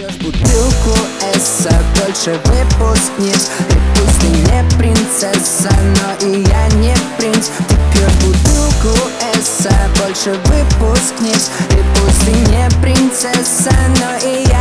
пьешь бутылку эсса, дольше выпускник. И пусть ты не принцесса, но и я не принц. Ты пьешь бутылку эсса, больше выпускник. И пусть ты не принцесса, но и я